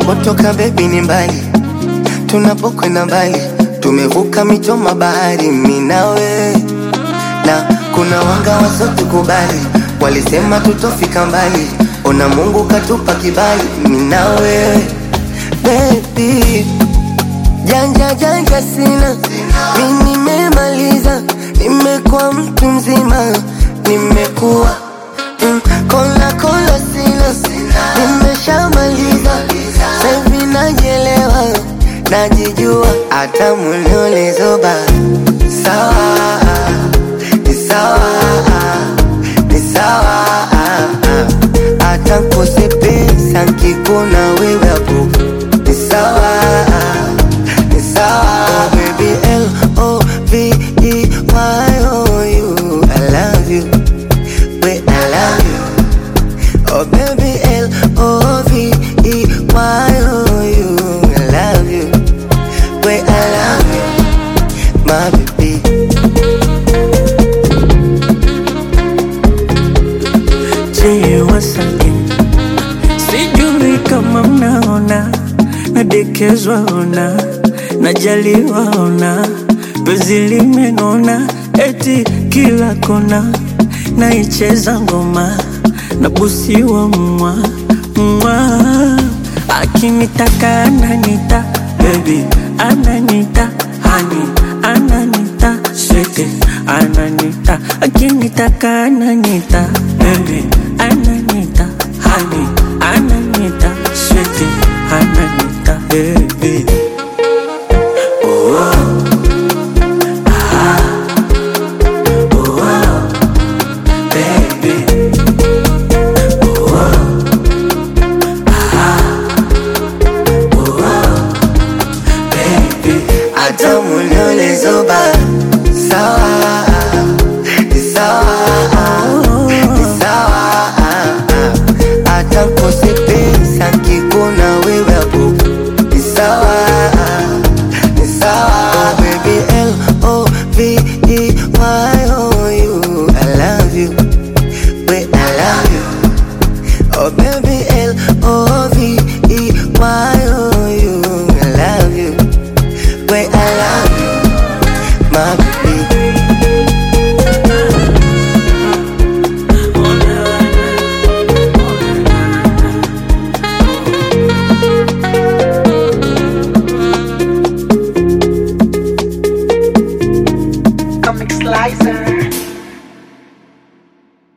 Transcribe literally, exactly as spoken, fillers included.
Tulipotoka baby ni mbali, tunapokwenda mbali, tumevuka mito bahari mimi na wewe. Na kuna wanga wasotukubali, walisema tutofika mbali, ona Mungu katupa kibali mimi na wewe. Baby, janja janja sina, mimi nimemaliza, nimekuwa mtu mzima, nimekuwa mm, kola kola sina, nimeshamaliza, sasa hivi najielewa, najijua, hata muliolezoba sawa, ni sawa, ni sawa, hata kose pesa nkikuna wewe hapo ni sawa, ni sawa. Oh baby, L O V E Y O U, I love you, wait I love you. Oh baby, L O V E Y O U, I love you, wait I love you, my baby. Je, wasake sijui kama mnaona, nadekezwa ona, najaliwa ona, penzi limenona, eti kila kona naicheza ngoma, nabusiwa mwa mwa, akinitaka ananita baby, ananita honey, ananita sweetie, ananita, akinitaka ananita baby, ananita honey, ananita sweetie, ananita baby. Hata muliolezoba sawa, ni sawa, ni sawa, hata kose pesa nkikuna wewe hapo ni sawa, ni sawa. Baby, L O V E Y O U, I love you, wait I love you. Oh baby, L O V E Y O U, I love you, wait I love you, my baby. Comic Slicer.